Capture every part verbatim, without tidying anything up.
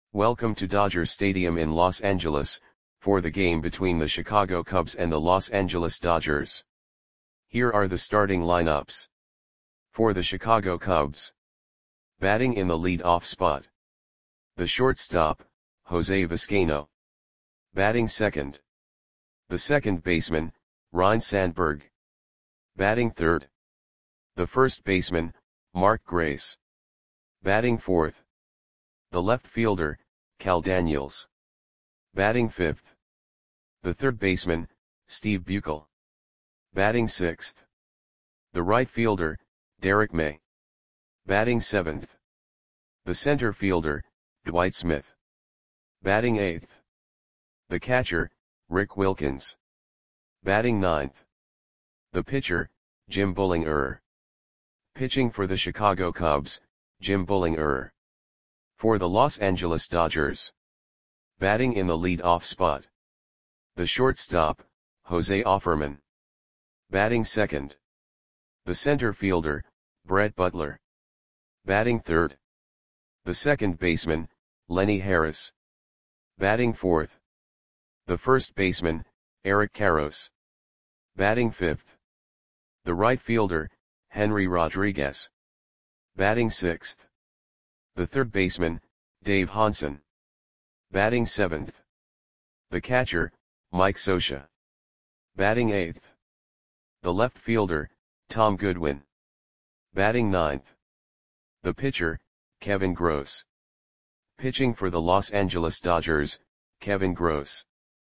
Welcome to Dodger Stadium in Los Angeles, for the game between the Chicago Cubs and the Los Angeles Dodgers. Here are the starting lineups. For the Chicago Cubs. Batting in the lead-off spot. The shortstop, Jose Vizcaino. Batting second. The second baseman, Ryne Sandberg. Batting third. The first baseman, Mark Grace. Batting fourth. The left fielder, Cal Daniels. Batting fifth. The third baseman, Steve Buechele. Batting sixth. The right fielder, Derek May. Batting seventh. The center fielder, Dwight Smith. Batting eighth. The catcher, Rick Wilkins. Batting ninth. The pitcher, Jim Bullinger. Pitching for the Chicago Cubs, Jim Bullinger. For the Los Angeles Dodgers. Batting in the lead-off spot. The shortstop, Jose Offerman. Batting second. The center fielder, Brett Butler. Batting third. The second baseman, Lenny Harris. Batting fourth. The first baseman, Eric Karros. Batting fifth. The right fielder, Henry Rodriguez. Batting sixth. The third baseman, Dave Honson. Batting seventh. The catcher, Mike Scioscia. Batting eighth. The left fielder, Tom Goodwin. Batting ninth. The pitcher, Kevin Gross. Pitching for the Los Angeles Dodgers, Kevin Gross.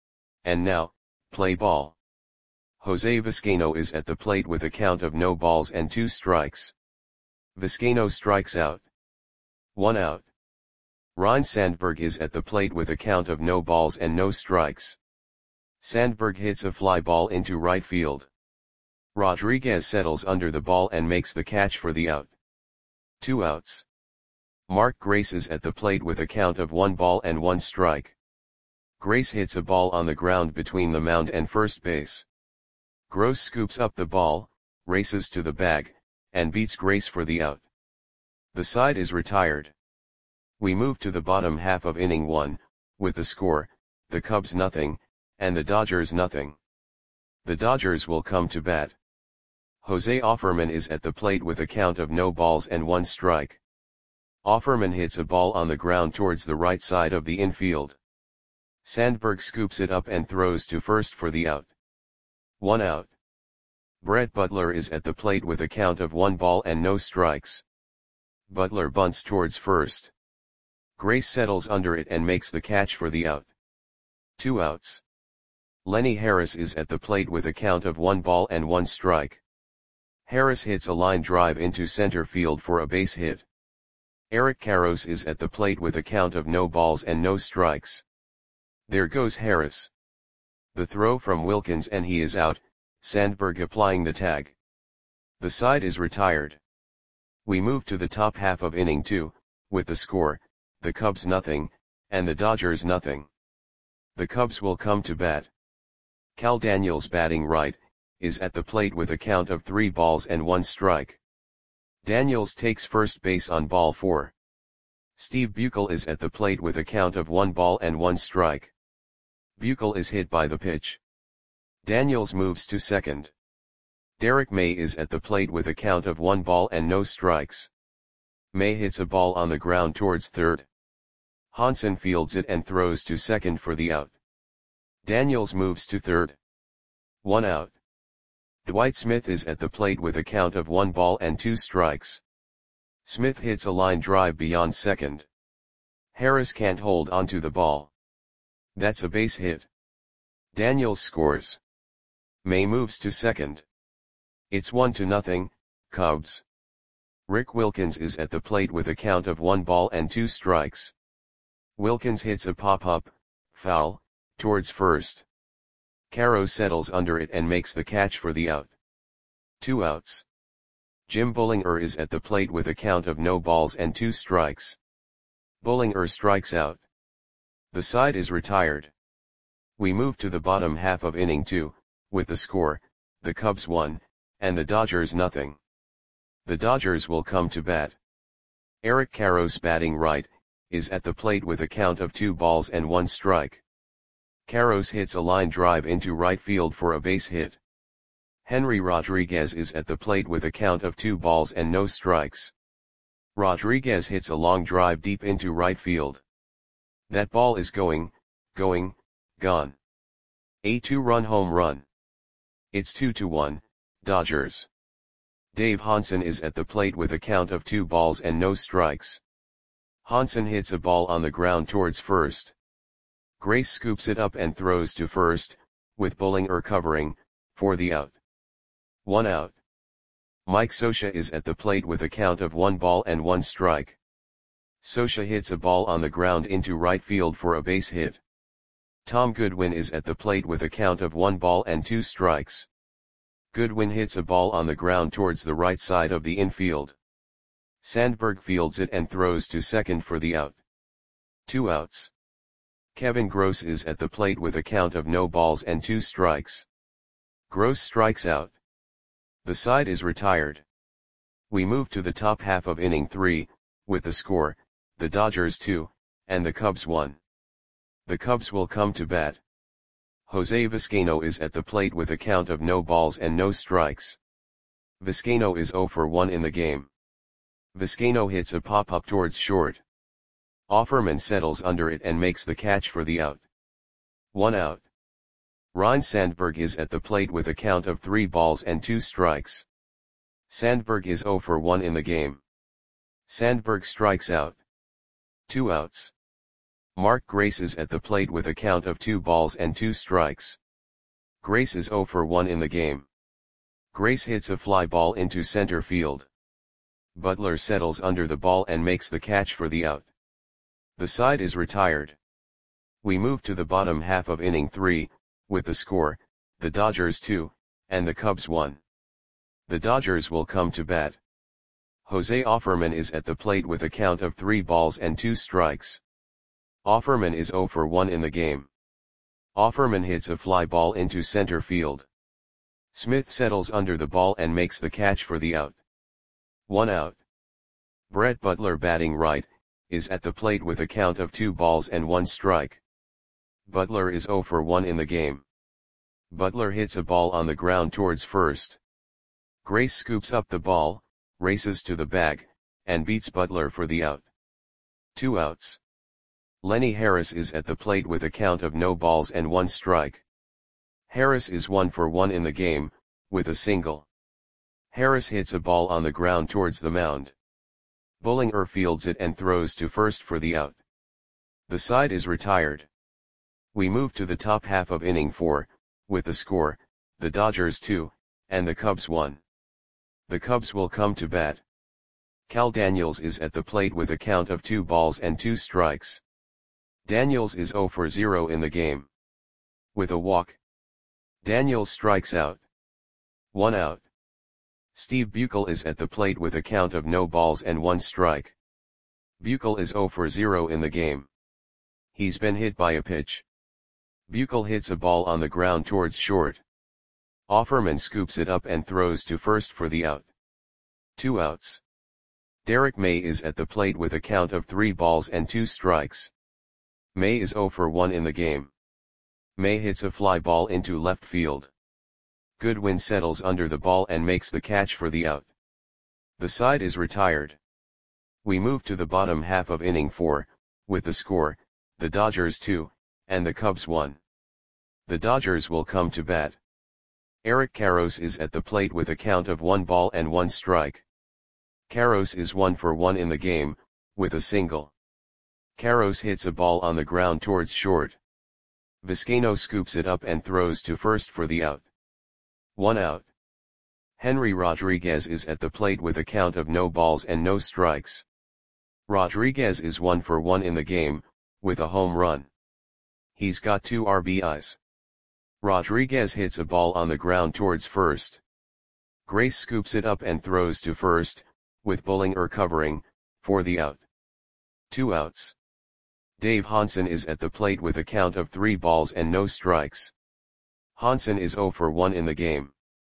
And now, play ball. Jose Vizcaino is at the plate with a count of no balls and two strikes. Vizcaino strikes out. One out. Ryne Sandberg is at the plate with a count of no balls and no strikes. Sandberg hits a fly ball into right field. Rodriguez settles under the ball and makes the catch for the out. Two outs. Mark Grace is at the plate with a count of one ball and one strike. Grace hits a ball on the ground between the mound and first base. Gross scoops up the ball, races to the bag, and beats Grace for the out. The side is retired. We move to the bottom half of inning one, with the score, the Cubs nothing, and the Dodgers nothing. The Dodgers will come to bat. Jose Offerman is at the plate with a count of no balls and one strike. Offerman hits a ball on the ground towards the right side of the infield. Sandberg scoops it up and throws to first for the out. One out. Brett Butler is at the plate with a count of one ball and no strikes. Butler bunts towards first. Grace settles under it and makes the catch for the out. Two outs. Lenny Harris is at the plate with a count of one ball and one strike. Harris hits a line drive into center field for a base hit. Eric Karros is at the plate with a count of no balls and no strikes. There goes Harris. The throw from Wilkins and he is out, Sandberg applying the tag. The side is retired. We move to the top half of inning two, with the score, the Cubs nothing, and the Dodgers nothing. The Cubs will come to bat. Cal Daniels batting right, is at the plate with a count of three balls and one strike. Daniels takes first base on ball four. Steve Buechele is at the plate with a count of one ball and one strike. Buechele is hit by the pitch. Daniels moves to second. Derek May is at the plate with a count of one ball and no strikes. May hits a ball on the ground towards third. Honson fields it and throws to second for the out. Daniels moves to third. One out. Dwight Smith is at the plate with a count of one ball and two strikes. Smith hits a line drive beyond second. Harris can't hold onto the ball. That's a base hit. Daniels scores. May moves to second. It's one to nothing, Cubs. Rick Wilkins is at the plate with a count of one ball and two strikes. Wilkins hits a pop-up, foul, towards first. Karros settles under it and makes the catch for the out. Two outs. Jim Bullinger is at the plate with a count of no balls and two strikes. Bullinger strikes out. The side is retired. We move to the bottom half of inning two, with the score, the Cubs one, and the Dodgers nothing. The Dodgers will come to bat. Eric Karros batting right, is at the plate with a count of two balls and one strike. Carlos hits a line drive into right field for a base hit. Henry Rodriguez is at the plate with a count of two balls and no strikes. Rodriguez hits a long drive deep into right field. That ball is going, going, gone. A two-run home run. It's two to one, Dodgers. Dave Hansen is at the plate with a count of two balls and no strikes. Hansen hits a ball on the ground towards first. Grace scoops it up and throws to first, with Bullinger covering, for the out. One out. Mike Scioscia is at the plate with a count of one ball and one strike. Scioscia hits a ball on the ground into right field for a base hit. Tom Goodwin is at the plate with a count of one ball and two strikes. Goodwin hits a ball on the ground towards the right side of the infield. Sandberg fields it and throws to second for the out. Two outs. Kevin Gross is at the plate with a count of no balls and two strikes. Gross strikes out. The side is retired. We move to the top half of inning three, with the score, the Dodgers two, and the Cubs one. The Cubs will come to bat. Jose Vizcaino is at the plate with a count of no balls and no strikes. Vizcaino is zero for one in the game. Vizcaino hits a pop-up towards short. Offerman settles under it and makes the catch for the out. One out. Ryne Sandberg is at the plate with a count of three balls and two strikes. Sandberg is zero for one in the game. Sandberg strikes out. Two outs. Mark Grace is at the plate with a count of two balls and two strikes. Grace is zero for one in the game. Grace hits a fly ball into center field. Butler settles under the ball and makes the catch for the out. The side is retired. We move to the bottom half of inning three, with the score, the Dodgers two, and the Cubs one. The Dodgers will come to bat. Jose Offerman is at the plate with a count of three balls and two strikes. Offerman is zero for one in the game. Offerman hits a fly ball into center field. Smith settles under the ball and makes the catch for the out. One out. Brett Butler, batting right, is at the plate with a count of two balls and one strike. Butler is zero for one in the game. Butler hits a ball on the ground towards first. Grace scoops up the ball, races to the bag, and beats Butler for the out. Two outs. Lenny Harris is at the plate with a count of no balls and one strike. Harris is one for one in the game, with a single. Harris hits a ball on the ground towards the mound. Bullinger fields it and throws to first for the out. The side is retired. We move to the top half of inning four, with the score, the Dodgers two, and the Cubs one. The Cubs will come to bat. Cal Daniels is at the plate with a count of two balls and two strikes. Daniels is zero for zero in the game. With a walk. Daniels strikes out. One out. Steve Buechele is at the plate with a count of no balls and one strike. Buechele is zero for zero in the game. He's been hit by a pitch. Buechele hits a ball on the ground towards short. Offerman scoops it up and throws to first for the out. Two outs. Derek May is at the plate with a count of three balls and two strikes. May is zero for one in the game. May hits a fly ball into left field. Goodwin settles under the ball and makes the catch for the out. The side is retired. We move to the bottom half of inning four, with the score, the Dodgers two, and the Cubs one. The Dodgers will come to bat. Eric Karros is at the plate with a count of one ball and one strike. Karros is one for one in the game, with a single. Karros hits a ball on the ground towards short. Vizcaino scoops it up and throws to first for the out. One out. Henry Rodriguez is at the plate with a count of no balls and no strikes. Rodriguez is one for one in the game, with a home run. He's got two R B Is. Rodriguez hits a ball on the ground towards first. Grace scoops it up and throws to first, with Bullinger covering, for the out. Two outs. Dave Hansen is at the plate with a count of three balls and no strikes. Hansen is zero for one in the game.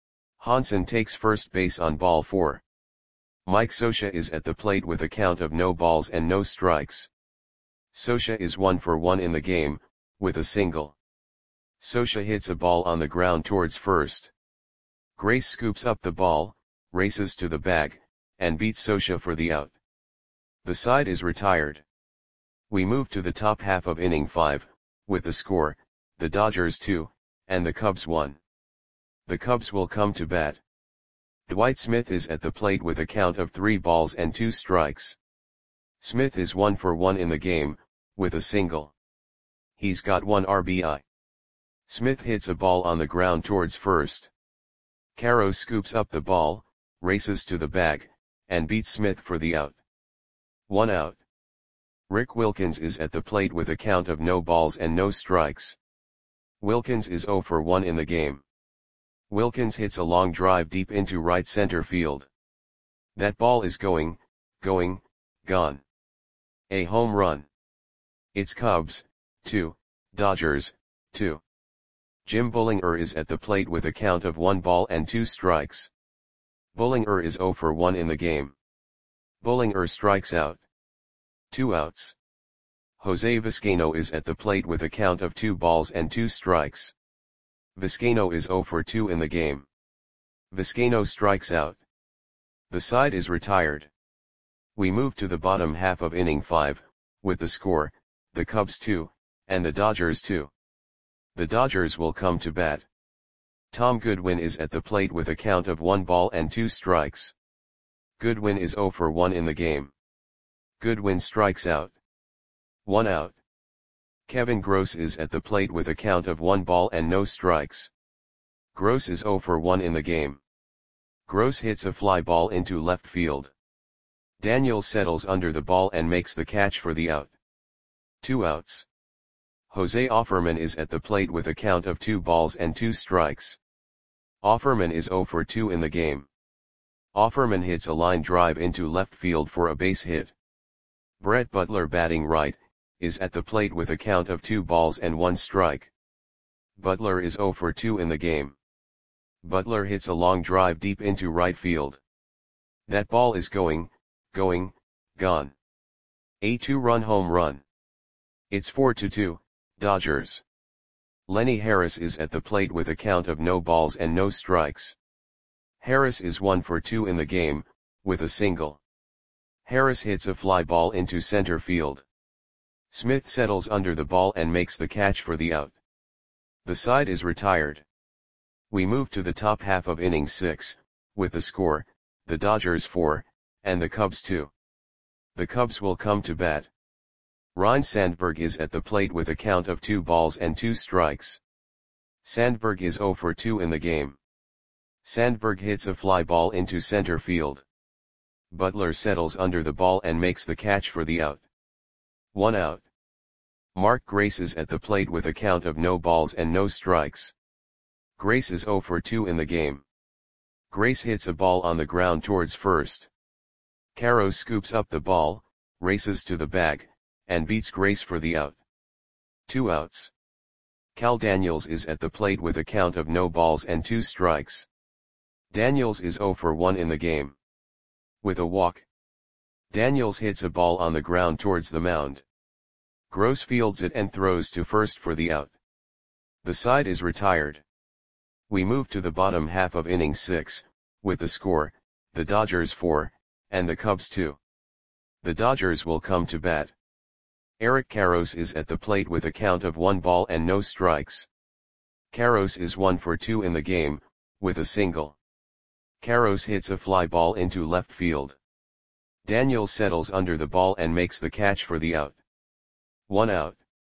Hansen takes first base on ball four. Mike Scioscia is at the plate with a count of no balls and no strikes. Scioscia is one for one in the game, with a single. Scioscia hits a ball on the ground towards first. Grace scoops up the ball, races to the bag, and beats Scioscia for the out. The side is retired. We move to the top half of inning five, with the score, the Dodgers two, and the Cubs one. The Cubs will come to bat. Dwight Smith is at the plate with a count of three balls and two strikes. Smith is one for one in the game, with a single. He's got one R B I. Smith hits a ball on the ground towards first. Caro scoops up the ball, races to the bag, and beats Smith for the out. One out. Rick Wilkins is at the plate with a count of no balls and no strikes. Wilkins is zero for one in the game. Wilkins hits a long drive deep into right center field. That ball is going, going, gone. A home run. It's Cubs, two, Dodgers, two. Jim Bullinger is at the plate with a count of one ball and two strikes. Bullinger is zero for one in the game. Bullinger strikes out. Two outs. Jose Vizcaino is at the plate with a count of two balls and two strikes. Vizcaino is zero for two in the game. Vizcaino strikes out. The side is retired. We move to the bottom half of inning five, with the score, the Cubs two, and the Dodgers two. The Dodgers will come to bat. Tom Goodwin is at the plate with a count of one ball and two strikes. Goodwin is zero for one in the game. Goodwin strikes out. One out. Kevin Gross is at the plate with a count of one ball and no strikes. Gross is zero for one in the game. Gross hits a fly ball into left field. Daniels settles under the ball and makes the catch for the out. Two outs. Jose Offerman is at the plate with a count of two balls and two strikes. Offerman is zero for two in the game. Offerman hits a line drive into left field for a base hit. Brett Butler, batting right, is at the plate with a count of two balls and one strike. Butler is zero for two in the game. Butler hits a long drive deep into right field. That ball is going, going, gone. A two-run home run. It's four to two, Dodgers. Lenny Harris is at the plate with a count of no balls and no strikes. Harris is one for two in the game, with a single. Harris hits a fly ball into center field. Smith settles under the ball and makes the catch for the out. The side is retired. We move to the top half of inning six, with the score, the Dodgers four, and the Cubs two. The Cubs will come to bat. Ryne Sandberg is at the plate with a count of two balls and two strikes. Sandberg is zero for two in the game. Sandberg hits a fly ball into center field. Butler settles under the ball and makes the catch for the out. One out. Mark Grace is at the plate with a count of no balls and no strikes. Grace is zero for two in the game. Grace hits a ball on the ground towards first. Caro scoops up the ball, races to the bag, and beats Grace for the out. Two outs. Cal Daniels is at the plate with a count of no balls and two strikes. Daniels is zero for one in the game. With a walk. Daniels hits a ball on the ground towards the mound. Gross fields it and throws to first for the out. The side is retired. We move to the bottom half of inning six, with the score, the Dodgers four, and the Cubs two. The Dodgers will come to bat. Eric Karros is at the plate with a count of one ball and no strikes. Karros is one for two in the game, with a single. Karros hits a fly ball into left field. Daniels settles under the ball and makes the catch for the out. One out.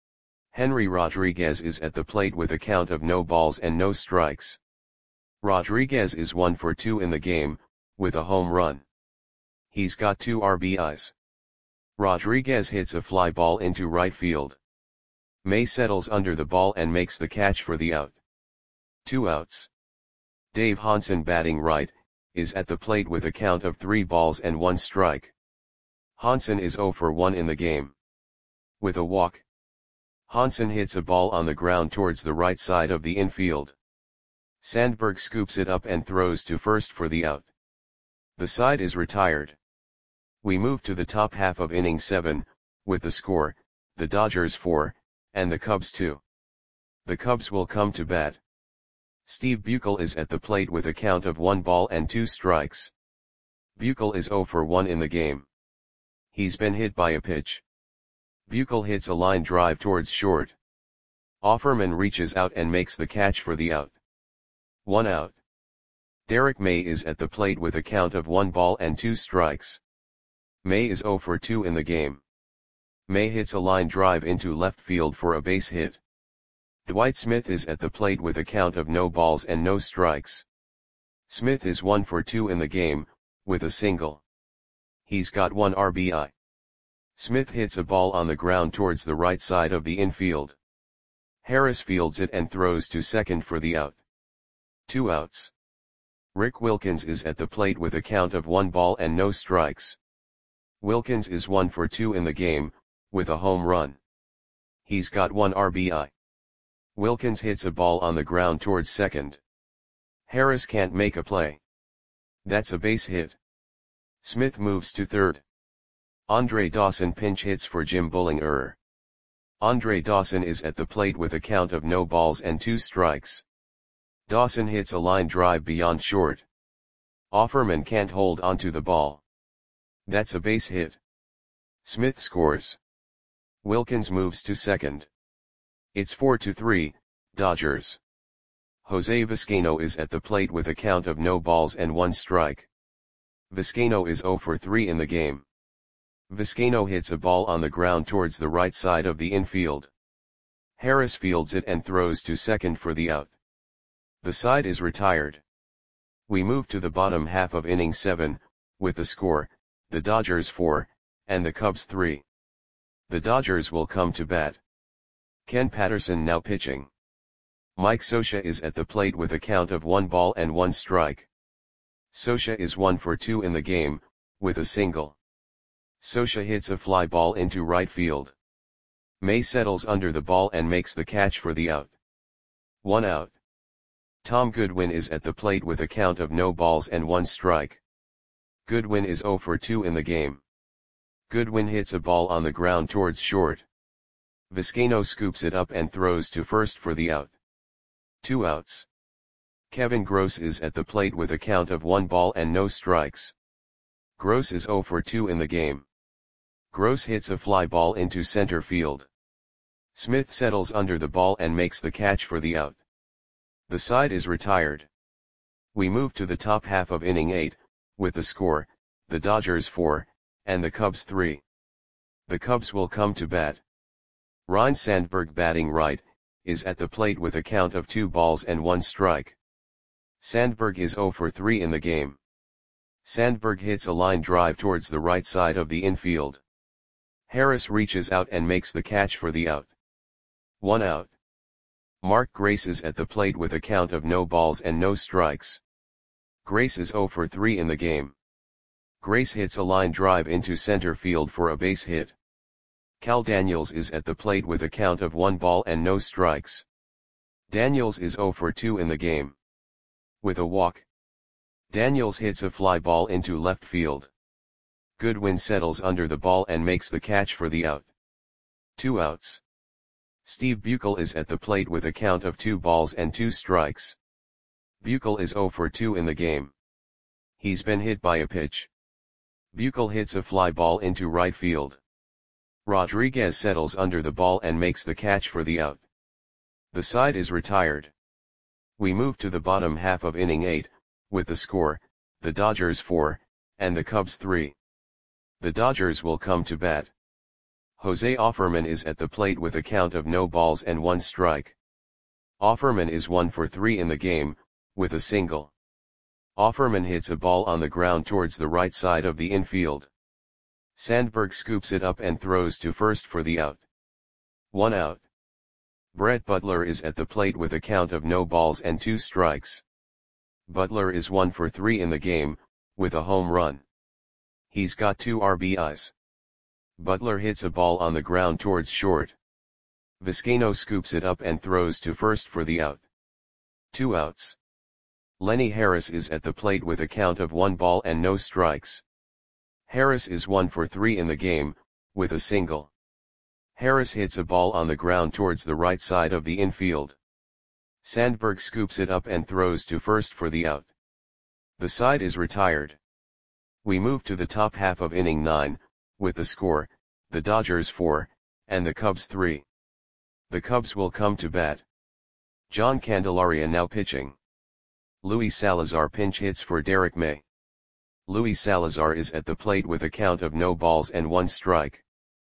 Henry Rodriguez is at the plate with a count of no balls and no strikes. Rodriguez is one for two in the game, with a home run. He's got two R B Is. Rodriguez hits a fly ball into right field. May settles under the ball and makes the catch for the out. Two outs. Dave Hansen, batting right, is at the plate with a count of three balls and one strike. Hansen is zero for one in the game. With a walk. Hansen hits a ball on the ground towards the right side of the infield. Sandberg scoops it up and throws to first for the out. The side is retired. We move to the top half of inning seven, with the score, the Dodgers four, and the Cubs two. The Cubs will come to bat. Steve Buechele is at the plate with a count of one ball and two strikes. Buechele is oh for one in the game. He's been hit by a pitch. Buechele hits a line drive towards short. Offerman reaches out and makes the catch for the out. One out. Derek May is at the plate with a count of one ball and two strikes. May is oh for two in the game. May hits a line drive into left field for a base hit. Dwight Smith is at the plate with a count of no balls and no strikes. Smith is one for two in the game, with a single. He's got one R B I. Smith hits a ball on the ground towards the right side of the infield. Harris fields it and throws to second for the out. Two outs. Rick Wilkins is at the plate with a count of one ball and no strikes. Wilkins is one for two in the game, with a home run. He's got one R B I. Wilkins hits a ball on the ground towards second. Harris can't make a play. That's a base hit. Smith moves to third. Andre Dawson pinch hits for Jim Bullinger. Andre Dawson is at the plate with a count of no balls and two strikes. Dawson hits a line drive beyond short. Offerman can't hold onto the ball. That's a base hit. Smith scores. Wilkins moves to second. It's four to three, Dodgers. Jose Vizcaino is at the plate with a count of no balls and one strike. Vizcaino is oh for three in the game. Vizcaino hits a ball on the ground towards the right side of the infield. Harris fields it and throws to second for the out. The side is retired. We move to the bottom half of inning seven, with the score, the Dodgers four, and the Cubs three. The Dodgers will come to bat. Ken Patterson now pitching. Mike Scioscia is at the plate with a count of one ball and one strike. Scioscia is one for two in the game, with a single. Scioscia hits a fly ball into right field. May settles under the ball and makes the catch for the out. One out. Tom Goodwin is at the plate with a count of no balls and one strike. Goodwin is oh for two in the game. Goodwin hits a ball on the ground towards short. Vizcaino scoops it up and throws to first for the out. Two outs. Kevin Gross is at the plate with a count of one ball and no strikes. Gross is oh for two in the game. Gross hits a fly ball into center field. Smith settles under the ball and makes the catch for the out. The side is retired. We move to the top half of inning eight, with the score, the Dodgers four, and the Cubs three. The Cubs will come to bat. Ryne Sandberg, batting right, is at the plate with a count of two balls and one strike. Sandberg is oh for three in the game. Sandberg hits a line drive towards the right side of the infield. Harris reaches out and makes the catch for the out. One out. Mark Grace is at the plate with a count of no balls and no strikes. Grace is oh for three in the game. Grace hits a line drive into center field for a base hit. Cal Daniels is at the plate with a count of one ball and no strikes. Daniels is oh for two in the game. With a walk. Daniels hits a fly ball into left field. Goodwin settles under the ball and makes the catch for the out. Two outs. Steve Buechele is at the plate with a count of two balls and two strikes. Buechele is oh for two in the game. He's been hit by a pitch. Buechele hits a fly ball into right field. Rodriguez settles under the ball and makes the catch for the out. The side is retired. We move to the bottom half of inning eight, with the score, the Dodgers four, and the Cubs three. The Dodgers will come to bat. Jose Offerman is at the plate with a count of no balls and one strike. Offerman is one for three in the game, with a single. Offerman hits a ball on the ground towards the right side of the infield. Sandberg scoops it up and throws to first for the out. One out. Brett Butler is at the plate with a count of no balls and two strikes. Butler is one for three in the game, with a home run. He's got two R B Is. Butler hits a ball on the ground towards short. Vizcaino scoops it up and throws to first for the out. Two outs. Lenny Harris is at the plate with a count of one ball and no strikes. Harris is one for three in the game, with a single. Harris hits a ball on the ground towards the right side of the infield. Sandberg scoops it up and throws to first for the out. The side is retired. We move to the top half of inning nine, with the score, the Dodgers four, and the Cubs three. The Cubs will come to bat. John Candelaria now pitching. Luis Salazar pinch hits for Derek May. Luis Salazar is at the plate with a count of no balls and one strike.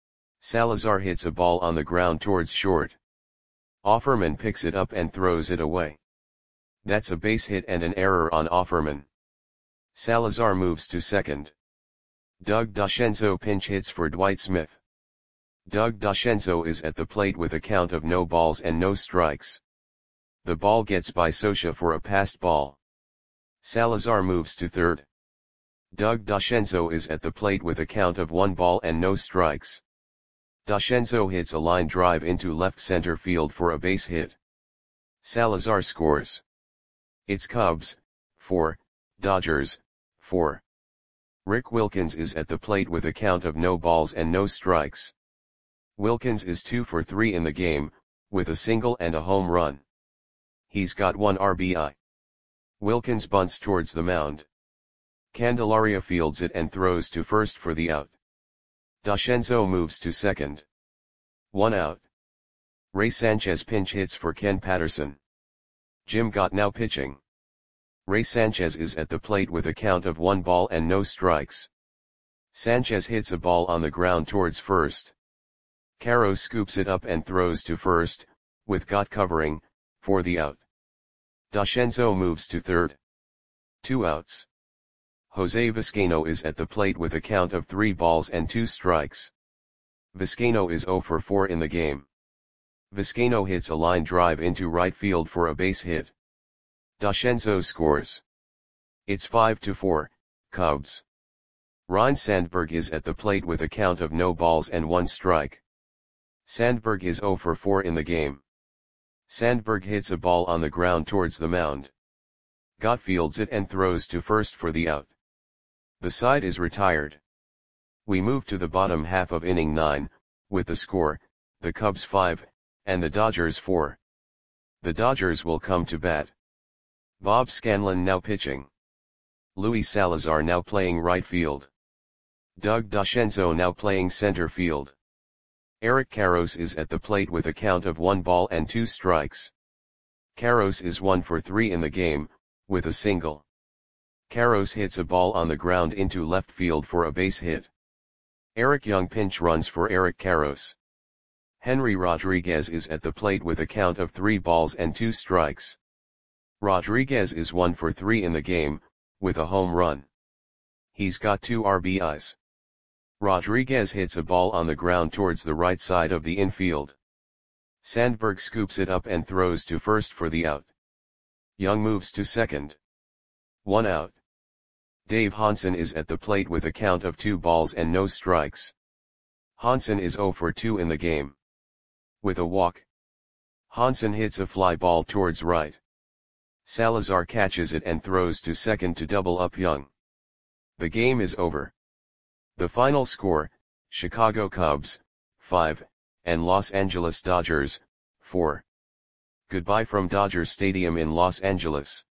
Salazar hits a ball on the ground towards short. Offerman picks it up and throws it away. That's a base hit and an error on Offerman. Salazar moves to second. Doug DeCenzo pinch hits for Dwight Smith. Doug DeCenzo is at the plate with a count of no balls and no strikes. The ball gets by Socha for a passed ball. Salazar moves to third. Doug DeCenzo is at the plate with a count of one ball and no strikes. DeCenzo hits a line drive into left center field for a base hit. Salazar scores. It's Cubs, four, Dodgers, four. Rick Wilkins is at the plate with a count of no balls and no strikes. Wilkins is two for three in the game, with a single and a home run. He's got one R B I. Wilkins bunts towards the mound. Candelaria fields it and throws to first for the out. DeCenzo moves to second. One out. Ray Sanchez pinch hits for Ken Patterson. Jim Gott now pitching. Ray Sanchez is at the plate with a count of one ball and no strikes. Sanchez hits a ball on the ground towards first. Caro scoops it up and throws to first, with Gott covering, for the out. DeCenzo moves to third. Two outs. Jose Vizcaino is at the plate with a count of three balls and two strikes. Vizcaino is zero for four in the game. Vizcaino hits a line drive into right field for a base hit. DeCenzo scores. It's five to four, Cubs. Ryne Sandberg is at the plate with a count of no balls and one strike. Sandberg is zero for four in the game. Sandberg hits a ball on the ground towards the mound. Gott fields it and throws to first for the out. The side is retired. We move to the bottom half of inning nine, with the score, the Cubs five, and the Dodgers four. The Dodgers will come to bat. Bob Scanlon now pitching. Luis Salazar now playing right field. Doug DeCenzo now playing center field. Eric Karros is at the plate with a count of one ball and two strikes. Karros is one for three in the game, with a single. Karros hits a ball on the ground into left field for a base hit. Eric Young pinch runs for Eric Karros. Henry Rodriguez is at the plate with a count of three balls and two strikes. Rodriguez is one for three in the game, with a home run. He's got two R B Is. Rodriguez hits a ball on the ground towards the right side of the infield. Sandberg scoops it up and throws to first for the out. Young moves to second. One out. Dave Hansen is at the plate with a count of two balls and no strikes. Hansen is zero for two in the game. With a walk. Hansen hits a fly ball towards right. Salazar catches it and throws to second to double up Young. The game is over. The final score, Chicago Cubs, five, and Los Angeles Dodgers, four. Goodbye from Dodger Stadium in Los Angeles.